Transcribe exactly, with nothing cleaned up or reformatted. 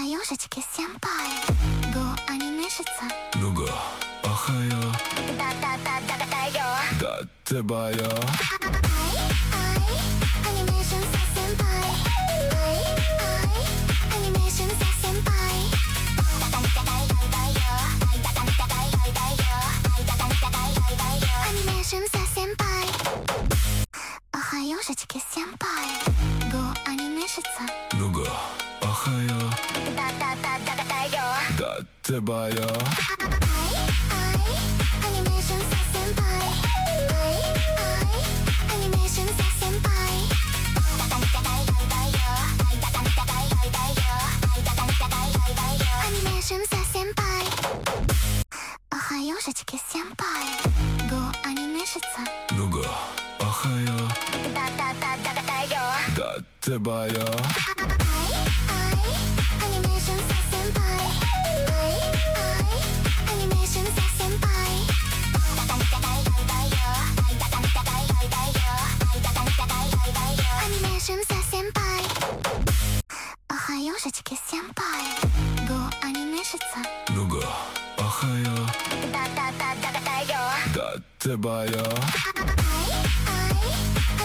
Аюшечки сенпай, го анимешица. 누가 아하야 따따따따따요. 따뜻해봐요. 아이 아이 애니메이션 사 센파이. 아이 아이 애니메이션 사 센파이. 따따따따따요. 따따따따따요. 따따따따따요. 애니메이션 사 센파이. Аюшечки сенпай, го анимешица. 누가 아하야 따따따따따요. 따뜻해봐요. 아이 아이 애니메이션 사 센파이. 아이 아이 애니메이션 사 센파이. 따따따따따요. 따따따따따요. 따따따따따요. 애니메이션 사 센파이. Аюшечки сенпай, го анимешица. 누가 아하야 따따따따따요. 따뜻해봐요. 아이 아이 애니메이션 사 센파이. 아이 아이 애니메이션 사 센파이. 따따따따따요. 따따따따따요. 따따따따따요. 애니메이션 사 센파이. Аюшечки сенпай, го анимешица. 누가 아하야 따따따따따요. 따뜻해봐요.